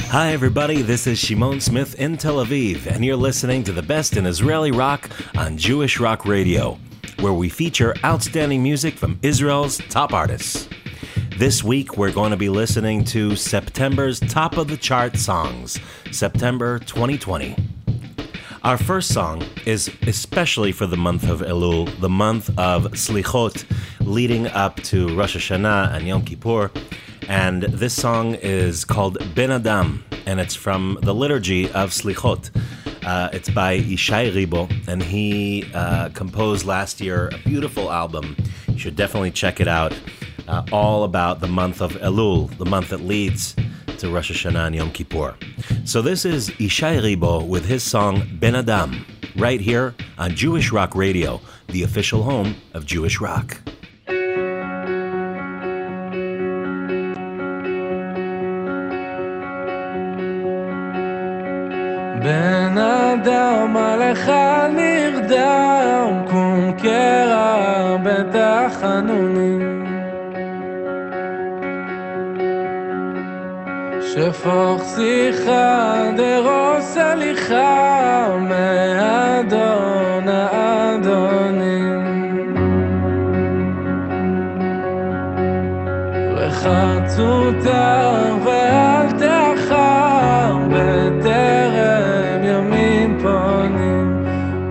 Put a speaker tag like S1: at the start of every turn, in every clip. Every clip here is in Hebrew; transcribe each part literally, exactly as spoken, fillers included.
S1: Hi everybody, this is Shimon Smith in Tel Aviv, and you're listening to the best in Israeli rock on Jewish Rock Radio, where we feature outstanding music from Israel's top artists. This week we're going to be listening to September's top of the chart songs, September twenty twenty. Our first song is especially for the month of Elul, the month of Slichot, leading up to Rosh Hashanah and Yom Kippur. And this song is called Ben Adam, and it's from the liturgy of Slichot. Uh, it's by Yishai Ribo, and he uh, composed last year a beautiful album. You should definitely check it out. Uh, all about the month of Elul, the month that leads to Rosh Hashanah and Yom Kippur. So this is Yishai Ribo with his song Ben Adam, right here on Jewish Rock Radio, the official home of Jewish rock.
S2: בן אדם עליך נרדם, קום קרע בתחנונים, שפוך שיחה דרוס הליכה מאדון האדונים, וחצותה ואל תאחר בטרם ימים פונים,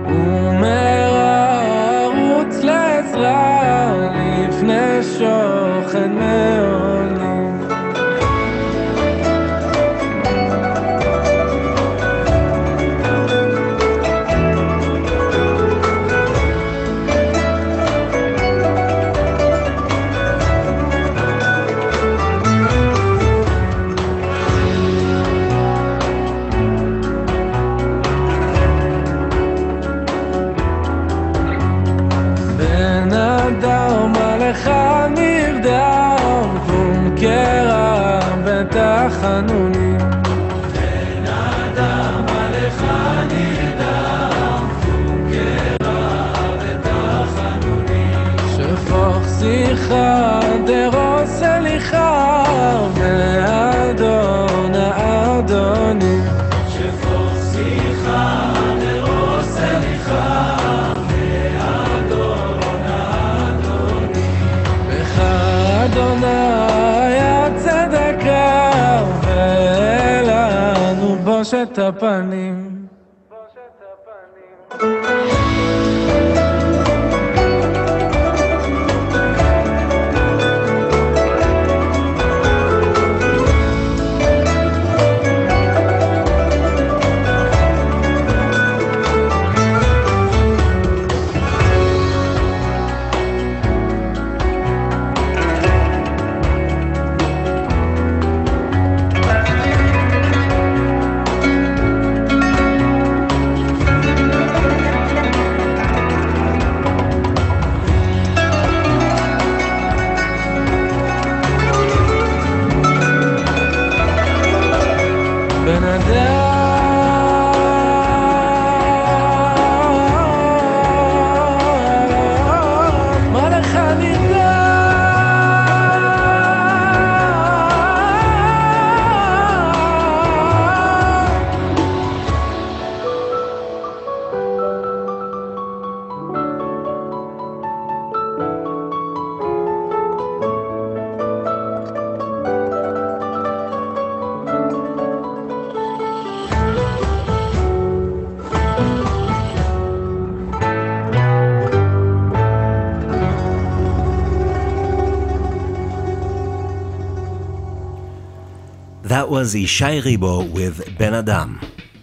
S2: ומהרה רוץ לעזרה לפני שוכן מעולים. תחנונים, בן אדם עליך נרדם, קום קרע בתחנונים, שפוך שיחה דרוס הליכה מאדון האדונים, שפוך שיחה דרוס הליכה מאדון האדונים, בך אדוני הצדקה ולנו בושת הפנים.
S1: That was Yishai Ribo with Ben Adam.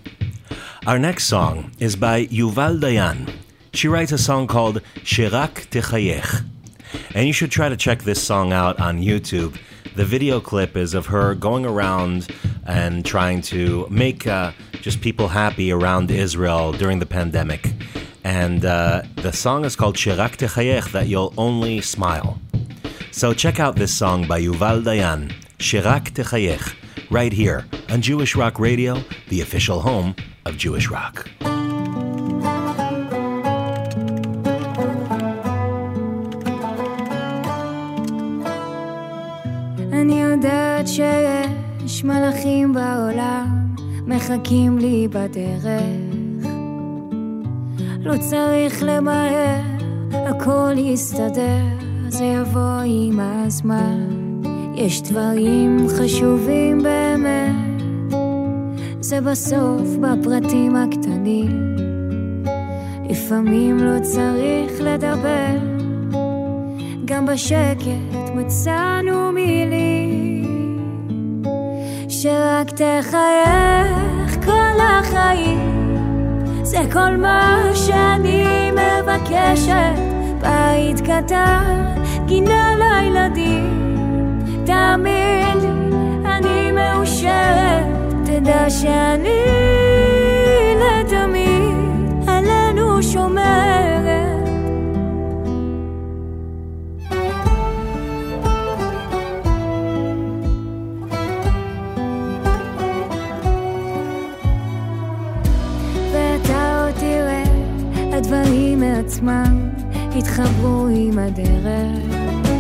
S1: Our next song is by Yuval Dayan. She writes a song called Shirak Techayech. And you should try to check this song out on YouTube. The video clip is of her going around and trying to make uh, just people happy around Israel during the pandemic. And uh, the song is called Shirak Techayech, that you'll only smile. So check out this song by Yuval Dayan, Shirak Techayech, right here on Jewish Rock Radio, the official home of Jewish rock.
S3: אני יודעת שיש מלאכים בעולם מחכים לי בדרך, לא צריך למהר, הכל יסתדר, זה יבוא עם הזמן. יש דברים חשובים באמת, זה בסוף בפרטים הקטנים. לפעמים לא צריך לדבר, גם בשקט מצאנו מילים, שרק תחייך כל החיים, זה כל מה שאני מבקשת. בית קטן, גינה לילדים, תאמין לי, אני מאושרת, תדע שאני לתמיד עלינו שומרת. ואתה עוד תראה, הדברים מעצמם התחברו עם הדרך,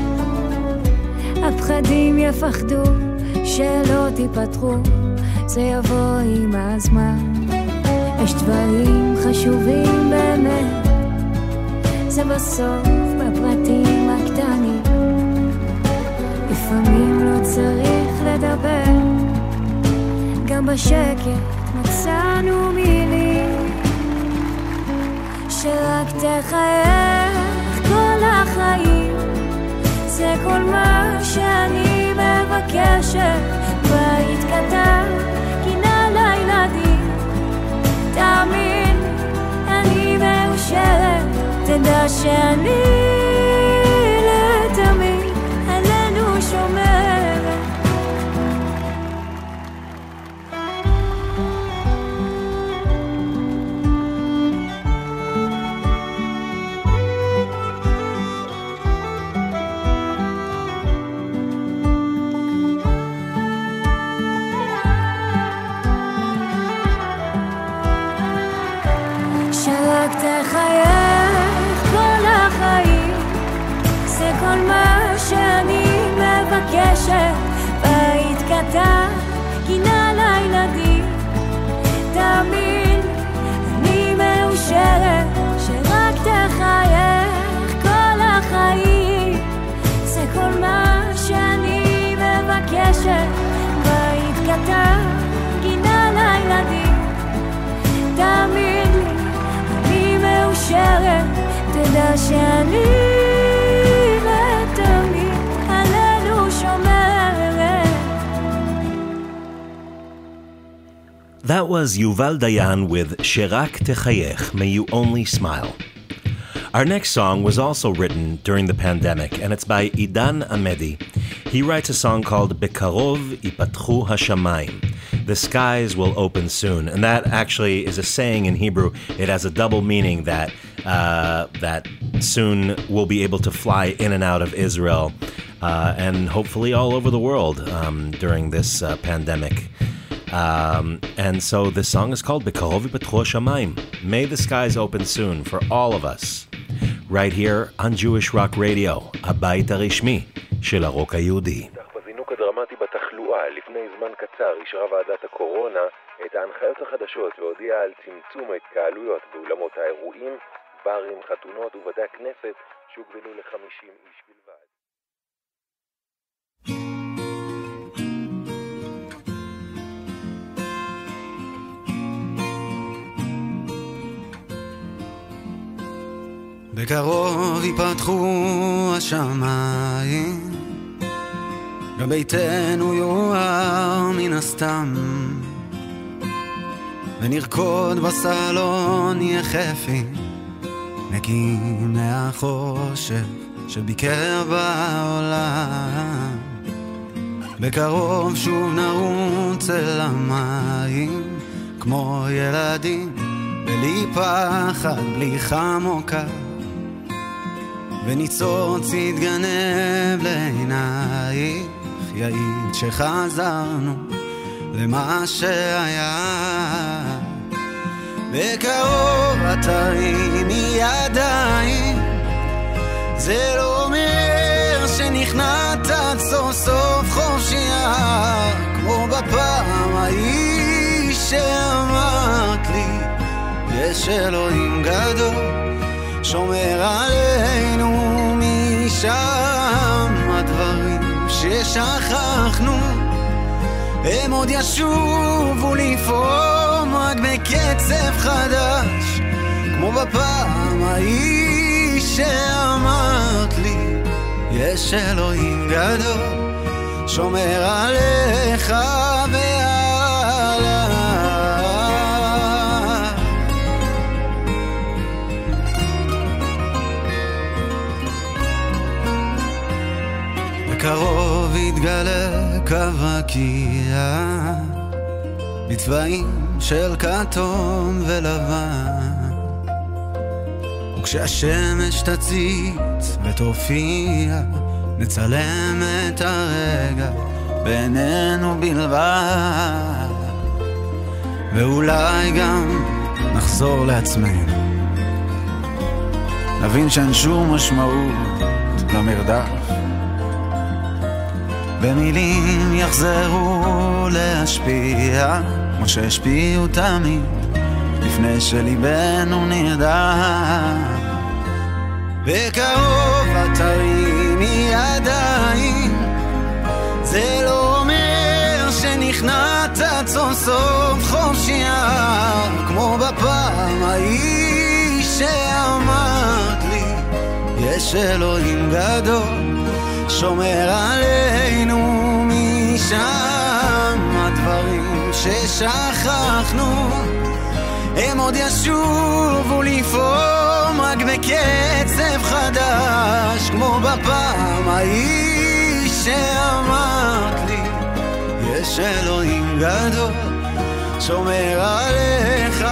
S3: הפחדים יפחדו שלא תיפתחו, זה יבוא עם הזמן. יש דברים חשובים באמת, זה בסוף בפרטים הקטנים. לפעמים לא צריך לדבר, גם בשקט מצאנו מילים, שרק תחייך כל החיים, זה כל מה שאני מבקשת. בית קטן, גינה לילדים, תאמין, אני מאושרת, תדע שאני לתמיד עלינו שומרת. תחייך כל החיים, זה כל מה שאני מבקשת. בית קטן, גינה לילדים, תאמין, אני מאושרת, שרק תחייך כל החיים, זה כל מה שאני מבקשת. בית קטן, גינה לילדים, תאמין לי, מאושרת, תדע שאני לתמיד עלינו שומרת.
S1: That was Yuval Dayan with Sherak Techayech, May You Only Smile. Our next song was also written during the pandemic, and it's by Idan Amedi. He writes a song called Bekarov Ipatchu Hashamayim. The skies will open soon. And that actually is a saying in Hebrew. It has a double meaning that uh, that soon we'll be able to fly in and out of Israel uh, and hopefully all over the world um, during this uh, pandemic. Um, and so this song is called Bekarov Ipatchu Hashamayim. May the skies open soon for all of us. Right here on Jewish Rock Radio, הבית הרשמי של הרוק היהודי.
S4: בזינוק הדרמטי בתחלואה, לפני זמן קצר אישרה ועדת הקורונה את ההנחיות החדשות והודיעה על צמצום ההתקהלויות באולמות האירועים, ברים, חתונות ובתי הכנסת שהוגבלו ל-חמישים איש בלבד.
S5: בקרוב ייפתחו השמיים, גם ביתנו יואר מן הסתם, ונרקוד בסלון יחפים, נקים מהחושך שביקר בעולם. בקרוב שוב נרוץ אל המים, כמו ילדים, בלי פחד, בלי חמוקה, וניצוץ יתגנב לעינייך, יעיד שחזרנו למה שהיה. בקרוב תרימי ידיים, זה לא אומר שנכנסת סוף סוף חופשייה, כמו בפעם בפעם ההיא שאמרת לי יש אלוהים גדול שומר עלינו משם הדברים ששכחנו הם עוד ישובו לפעום רק בקצב חדש כמו בפעם ההיא שאמרת לי יש אלוהים גדול שומר עליך ועליי בקרוב יתגלה קו הקיע בצבעים של כתום ולבן וכשהשמש תציץ ותופיע נצלם את הרגע בינינו בלבד ואולי גם נחזור לעצמנו נבין שאין שום משמעות למרדף במילים יחזרו להשפיע כמו שהשפיעו תמיד לפני שליבנו נרדם בקרוב תרימי ידיים זה לא אומר שנכנעת סוף סוף חופשייה כמו בפעם ההיא שאמרת לי יש אלוהים גדול שומר עלינו משם הדברים ששכחנו הם עוד ישובו לפעום רק בקצב חדש כמו בפעם ההיא שאמרת לי יש אלוהים גדול שומר עליך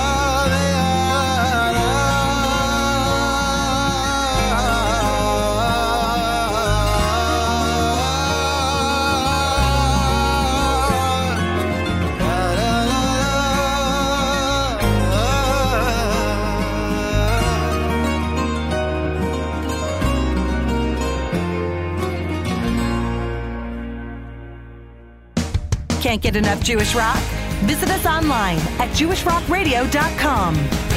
S6: Can't get enough Jewish rock? Visit us online at jewish rock radio dot com.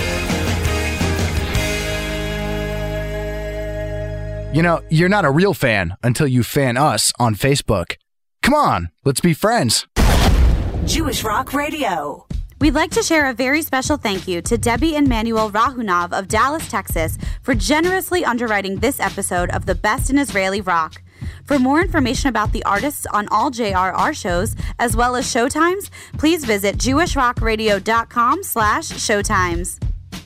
S7: You know, you're not a real fan until you fan us on Facebook. Come on, let's be friends.
S6: Jewish Rock Radio.
S8: We'd like to share a very special thank you to Debbie and Manuel Rahunov of Dallas, Texas, for generously underwriting this episode of The Best in Israeli Rock. For more information about the artists on all J R R shows, as well as showtimes, please visit jewish rock radio dot com slash showtimes.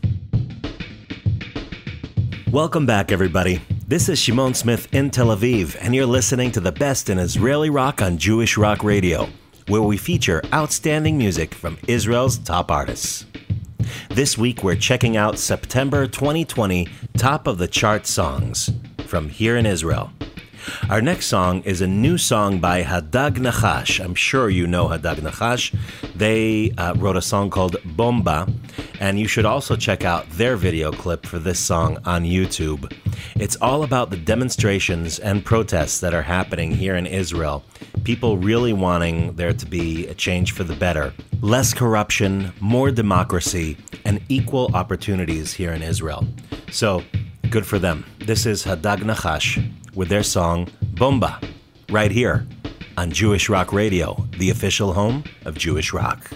S1: Welcome back, everybody. This is Shimon Smith in Tel Aviv, and you're listening to the best in Israeli rock on Jewish Rock Radio, where we feature outstanding music from Israel's top artists. This week, we're checking out September twenty twenty top of the chart songs from here in Israel. Our next song is a new song by Hadag Nachash. I'm sure you know Hadag Nachash. They uh, wrote a song called Bomba, and you should also check out their video clip for this song on YouTube. It's all about the demonstrations and protests that are happening here in Israel. People really wanting there to be a change for the better. Less corruption, more democracy, and equal opportunities here in Israel. So, good for them. This is Hadag Nachash with their song Bomba, right here on Jewish Rock Radio, the official home of Jewish rock.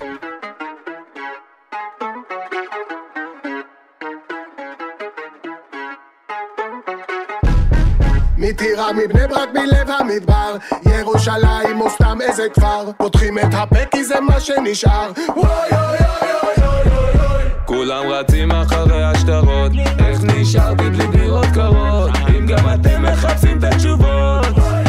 S9: מטירה מבני ברק מלב המדבר ירושלים או סתם איזה כפר פותחים את הפה כי זה מה שנשאר וואי אוי אוי אוי אוי אוי
S2: כולם רצים אחרי השטרות איך נשארתי בלי דירות קרות אם גם אתם מחפשים את התשובות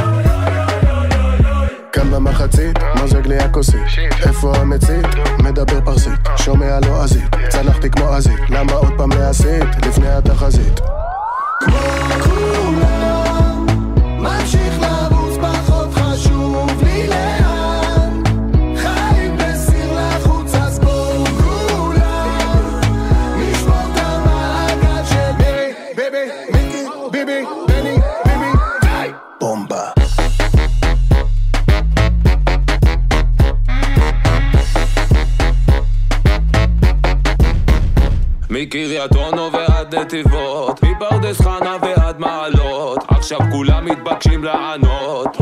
S9: כאן במחצית מוזג לי הכוסית איפה המצית? מדבר פרסית שומע לא עזית צנחתי כמו עזית למה עוד פעם להסית לפני התחזית כמו כולם ממשיך לרוץ פחות חשוב לי לאן חיים בסיר לחוץ אז בואו כולם נשבור את המעגל של ביבי ביבי מיקי ביבי בני ביבי די בומבה
S2: מקריית אונו ועד נתיבות, מפרדס חנה ועד מעלות, עכשיו כולם מתבקשים לענות.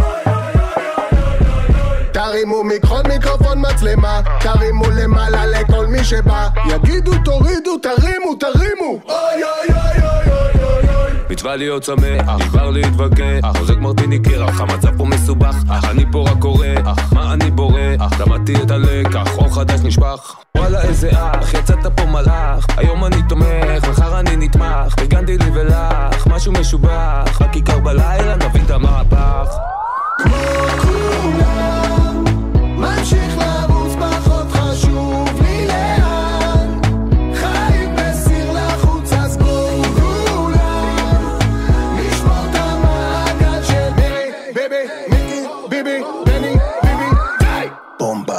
S9: תרימו מיקרון, מיקרופון, מצלמה, תרימו למעלה לכל מי שבא, יגידו תורידו, תרימו, תרימו, אוי אוי אוי אוי אוי אוי.
S2: מצווה להיות שמח, נגבר להתווכח, חוזק מרטיני קרח, המצב פה מסובך, אך אני פה רק קורא, אך מה אני בורח, למדתי את הלקח, אור חדש נשפך, וואלה איזה אח, יצאת פה מלאך, היום אני תומך, מחר אני נתמך, פרגנתי לי ולך, משהו משובח, רק עיקר בלילה נבין את המהפך.
S9: כמו כולם, ממשיך לרוץ פחות חשוב לי לאן, חיים בסיר לחוץ אז בואו כולם, נשמור את המעגל של ביבי, ביבי, מיקי, ביבי, בני, ביבי, די! בומבה.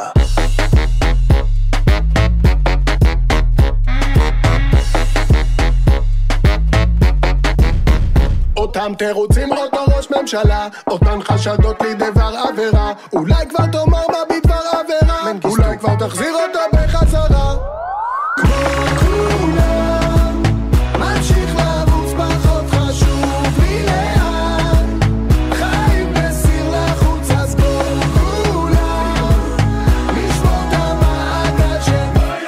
S9: אותם תירוצים רוטו ראש ממשלה, אותן חשדות לי דבר עבירה, אולי כבר תאמר מה בדבר עבירה, אולי כבר תחזיר אותו בחזרה. כמו כולם, ממשיך לרוץ פחות חשוב לי לאן, חיים בסיר לחוץ אז בואו כולם, נשמור את המעגל של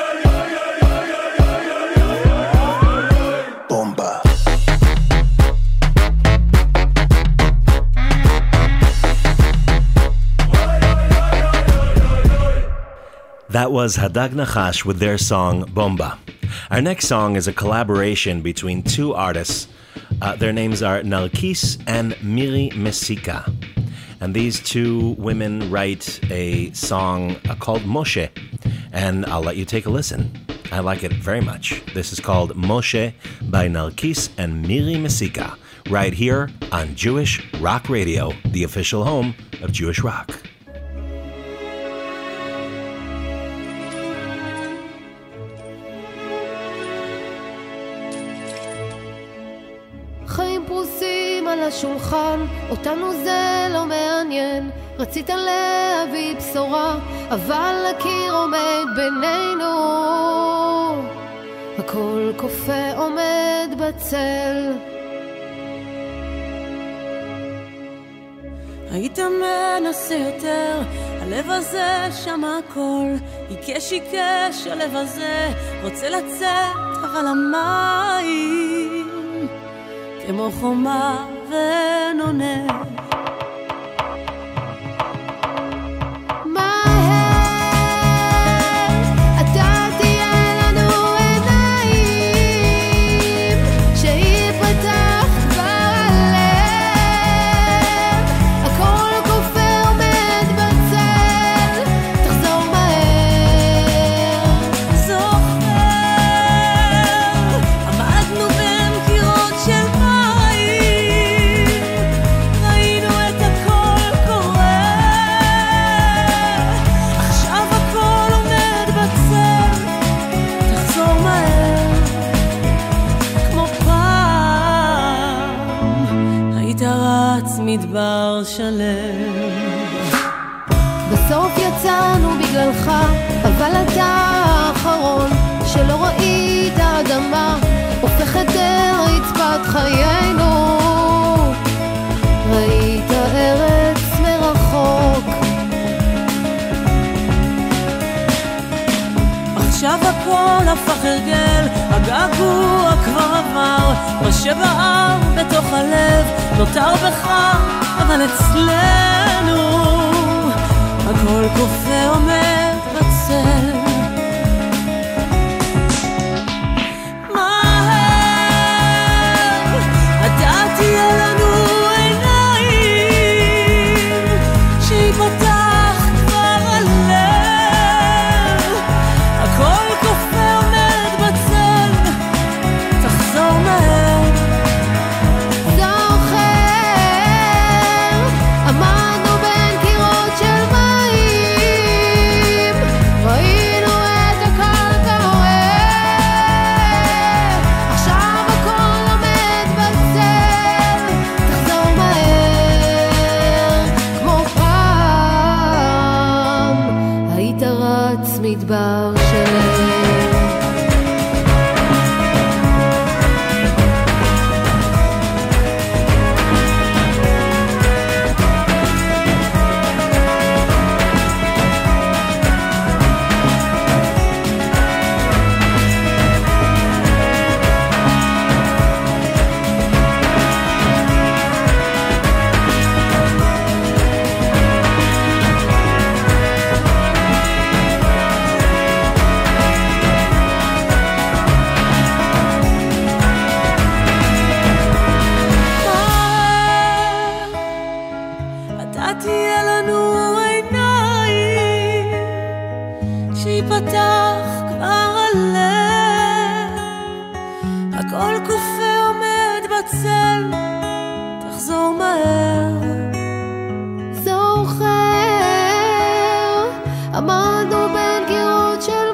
S9: בומבה.
S1: That was Hadag Nachash with their song Bomba. Our next song is a collaboration between two artists. Uh, their names are Narkis and Miri Mesika. And these two women write a song uh, called Moshe. And I'll let you take a listen. I like it very much. This is called Moshe by Narkis and Miri Mesika, right here on Jewish Rock Radio, the official home of Jewish Rock.
S10: השולחן, אותנו זה לא מעניין, רצית להביא בשורה, אבל הקיר עומד בינינו, הכל קופה עומד בצל.
S3: היית מנסה יותר, הלב הזה שמע הכל, עיקש עיקש הלב הזה, רוצה לצאת אבל המים כמו חומה ונונה. מדבר שלם.
S10: בסוף יצאנו בגללך, אבל אתה האחרון שלא ראית האדמה הופכת רצפת חיינו. ראית ארץ מרחוק,
S3: עכשיו הכל הפך הרגל, הגעגוע כבר עבר, מה שבער בתוך הלב נותר בך, אבל אצלנו הכל קופה עומד בצל. מהר אתה תהיה לנו עיניים שיפתח כבר הלב, הכל קופה עומד בצל, תחזור מהר.
S10: מדבר שלם.
S3: שיפתח כבר הלב, הכל קופה עומד בצל, תחזור מהר.
S10: זוכר, עמדנו בין קירות של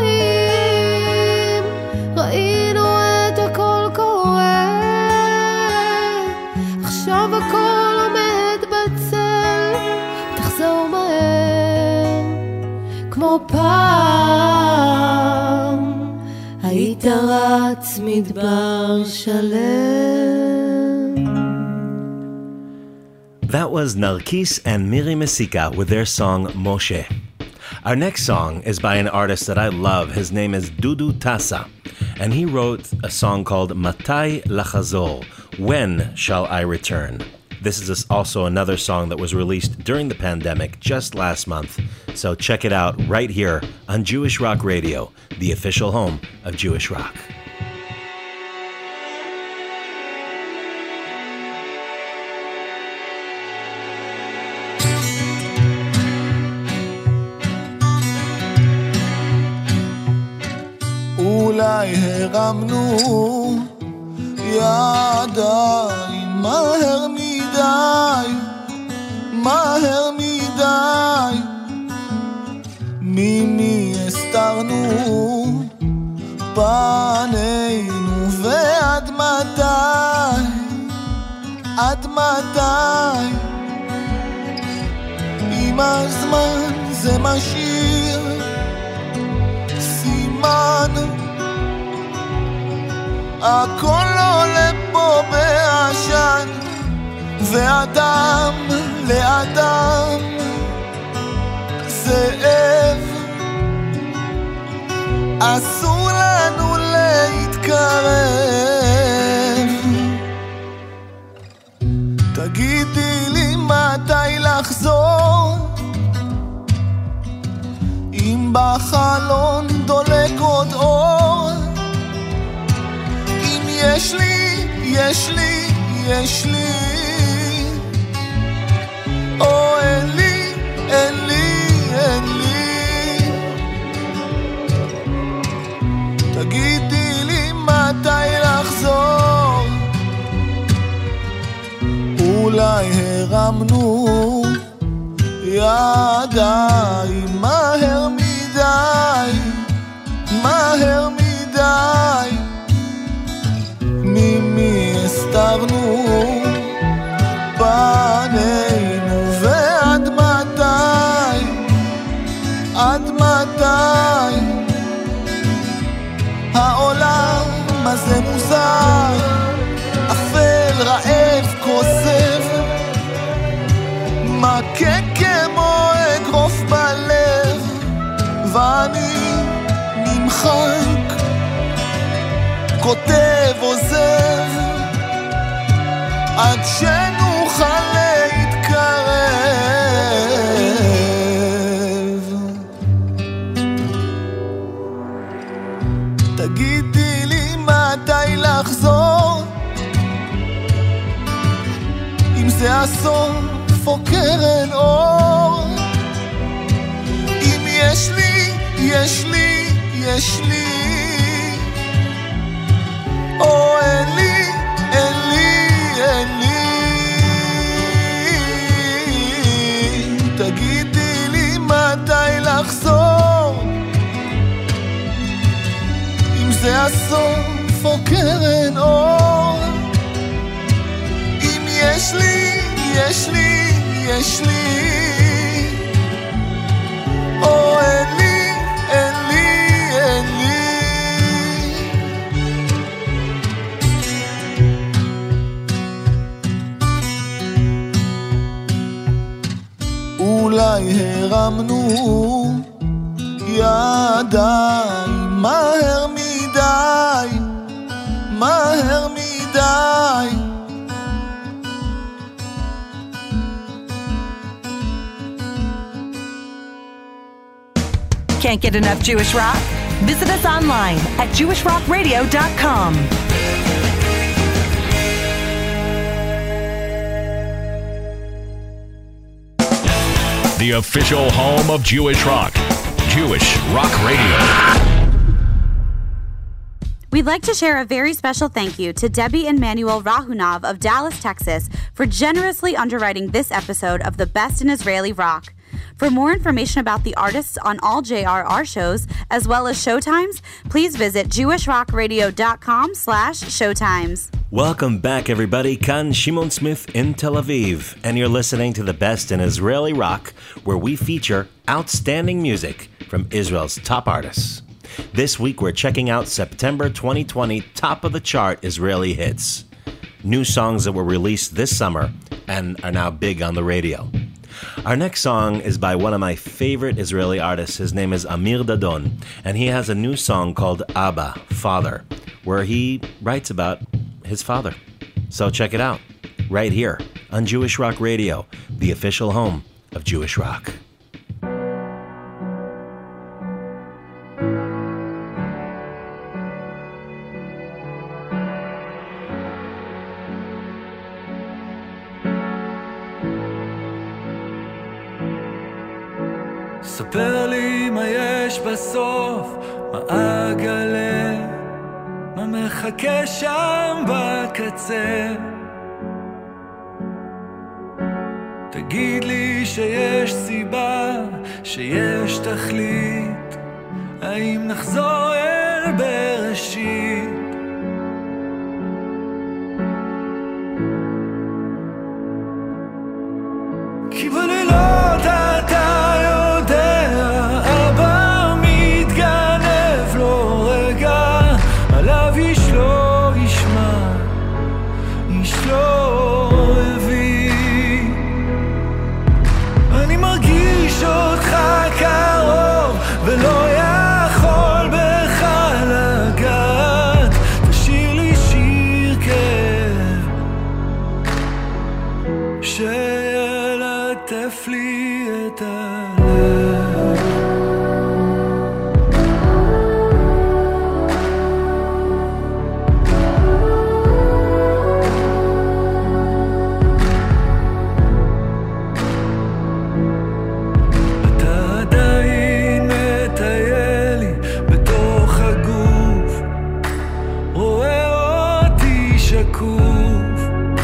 S10: מים, ראינו את הכל קורה, עכשיו הכל עומד בצל, תחזור מהר. כמו פעם היית רץ מדבר שלם.
S1: That was Narkis and Miri Mesika with their song Moshe. Our next song is by an artist that I love. His name is Dudu Tassa, and he wrote a song called Matai Lachazor, When Shall I Return? This is also another song that was released during the pandemic just last month, so check it out right here on Jewish Rock Radio, the official home of Jewish Rock.
S11: אולי הרמנו ידיים מהר מדי, מהר מדי, ממי הסתרנו פנינו ועד מתי, עד מתי, עם הזמן זה משאיר סימן, הכל עולה פה בעשן, ואדם לאדם זאב, אסור לנו להתקרב. תגידי לי מתי לחזור, אם בחלון דולק עוד אור, אם יש לי, יש לי, יש לי, או אין לי, אין לי, אין לי. תגידי לי מתי לחזור, אולי הרמנו ידיים מהר מדי, מהר מדי, ממי הסתרנו פנינו ועד מתי, עד מתי, העולם הזה מוזר, אפל, רעב, כוסף, מכה כמו אגרוף בלב, ואני נמחק, כותב, עוזב, עד שנוכל להתקרב. תגידי לי מתי לחזור, אם זה הסוף או קרן אור, אם יש לי, יש לי, יש לי, או אין לי, אין לי, אין לי. תגידי לי מתי לחזור, אם זה הסוף או קרן אור, אם יש לי, יש לי, יש לי, או אין לי, אין לי, אין לי. אולי הרמנו ידיים מהר מדי, מהר מדי,
S6: Can't get enough Jewish Rock? Visit us online at jewish rock radio dot com.
S12: The official home of Jewish Rock.
S1: Jewish Rock Radio.
S8: We'd like to share a very special thank you to Debbie and Manuel Rahunov of Dallas, Texas, for generously underwriting this episode of The Best in Israeli Rock. For more information about the artists on all J R R shows, as well as showtimes, please visit jewish rock radio dot com slash showtimes.
S1: Welcome back, everybody. Kan Shimon Smith in Tel Aviv, and you're listening to The Best in Israeli Rock, where we feature outstanding music from Israel's top artists. This week, we're checking out September twenty twenty top of the chart Israeli hits. New songs that were released this summer and are now big on the radio. Our next song is by one of my favorite Israeli artists. His name is Amir Dadon, and he has a new song called Abba, Father, where he writes about his father. So check it out, right here on Jewish Rock Radio, the official home of Jewish rock.
S12: ספר לי מה יש בסוף, מה אגלה, מה מחכה שם בקצה. תגיד לי שיש סיבה, שיש תכלית, האם נחזור אל בראשית? כי בלילות אתה יודע, אבא מתגנב לו רגע, עליו איש לא ישמע, איש לא הבין. אני מרגיש אותך קרוב ולא יכול בך לגעת, תשאיר לי שיר כאב שילטף לי את הלב. אתה עדיין מטייל לי בתוך הגוף, רואה אותי שקוף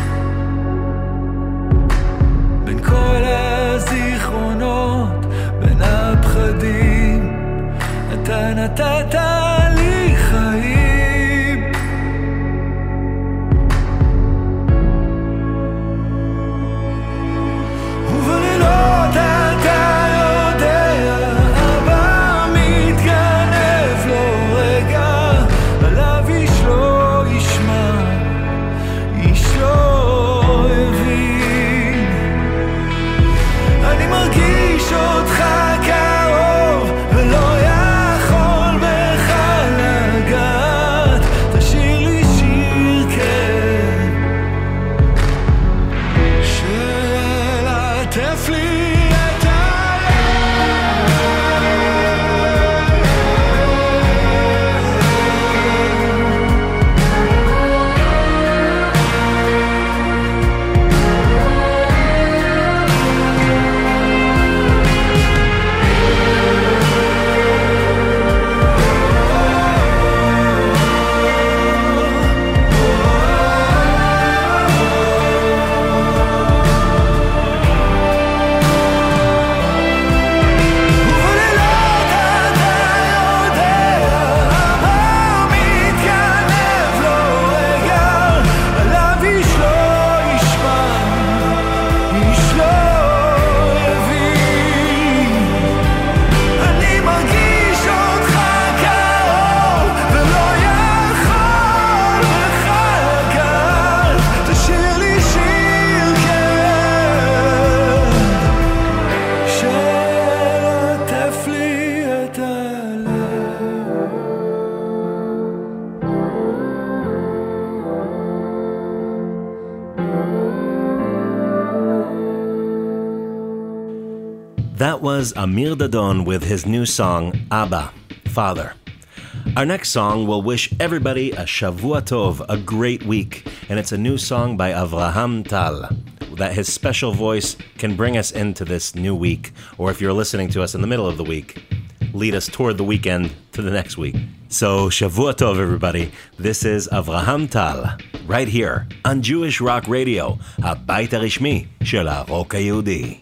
S12: בין כל הזיכרונות, בין הפחדים, אתה נתת לי חיים. ובלילות אתה יודע, אבא מתגנב לו רגע, עליו איש לא ישמע, איש לא הבין. אני מרגיש אותך קרוב ולא יכול בך לגעת, תשאיר לי שיר כאב שילטף לי את
S1: That was Amir Dadon with his new song, Abba, Father. Our next song will wish everybody a Shavua Tov, a great week, and it's a new song by Avraham Tal, that his special voice can bring us into this new week, or if you're listening to us in the middle of the week. lead us toward the weekend to the next week. So, Shavua Tov, everybody. This is Avraham Tal, right here on Jewish Rock Radio, הבית הרשמי של הרוק היהודי.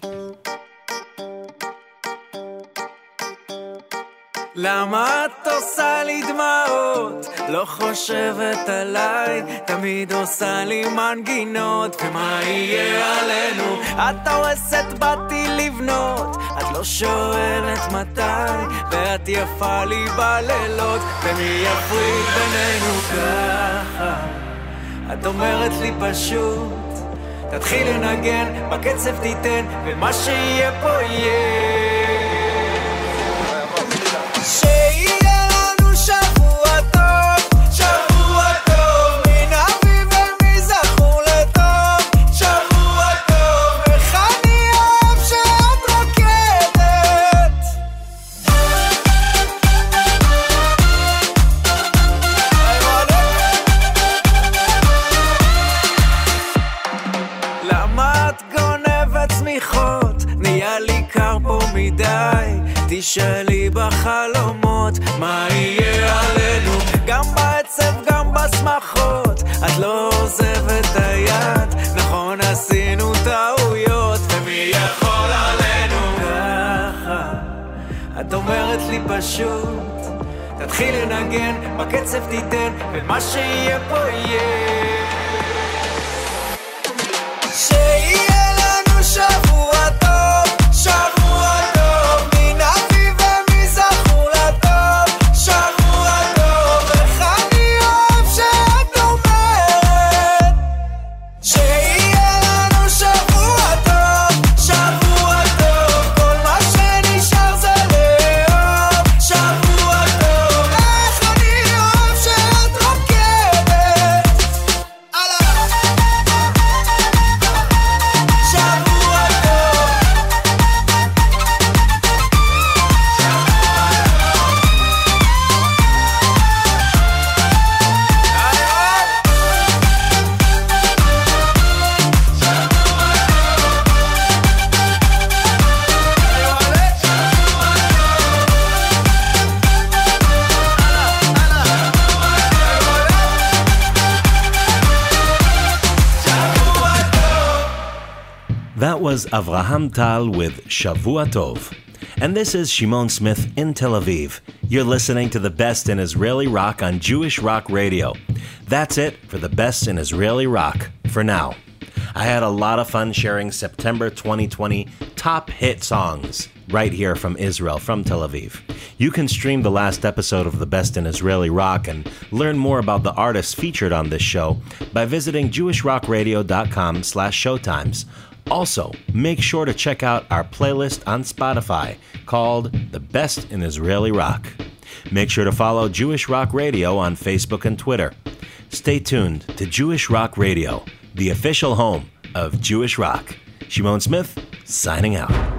S12: למה את עושה לי דמעות? לא חושבת עליי, תמיד עושה לי מנגינות, ומה יהיה עלינו? את הורסת באתי לבנות, את לא שואלת מתי, ואת יפה לי בלילות, ומי יפריד בינינו ככה? את אומרת לי פשוט, תתחיל לנגן, בקצב תיתן, ומה שיהיה פה יהיה. שיהיה לנו שבוע טוב, שבוע טוב, מן אביב ומזכור לטוב, שבוע טוב, איך אני אוהב שאת רוקדת. למה את גונבת צמיחות? נהיה לי קר פה מדי, תשאלי בחלומות מה יהיה עלינו, גם בעצב גם בשמחות, את לא עוזבת היד, נכון עשינו טעויות, ומי יכול עלינו ככה? את אומרת לי פשוט, תתחיל לנגן, בקצב תיתן, ומה שיהיה פה יהיה. שיהיה לנו שבוע טוב, שבוע טוב, מן אביב ומזכור לטוב, שבוע טוב, איך אני אוהב שאת אומרת. שיהיה לנו שבוע טוב, שבוע טוב, כל מה שנשאר זה לאהוב, שבוע טוב, איך אני אוהב שאת רוקדת. הלאה. שבוע טוב.
S1: That was Avraham Tal with Shavua Tov. And this is Shimon Smith in Tel Aviv. You're listening to the best in Israeli rock on Jewish Rock Radio. That's it for the best in Israeli rock for now. I had a lot of fun sharing September twenty twenty top hit songs right here from Israel, from Tel Aviv. You can stream the last episode of the Best in Israeli Rock and learn more about the artists featured on this show by visiting jewish rock radio dot com slash showtimes. Also, make sure to check out our playlist on Spotify called The Best in Israeli Rock. Make sure to follow Jewish Rock Radio on Facebook and Twitter. Stay tuned to Jewish Rock Radio, the official home of Jewish Rock. Shimon Smith, signing out.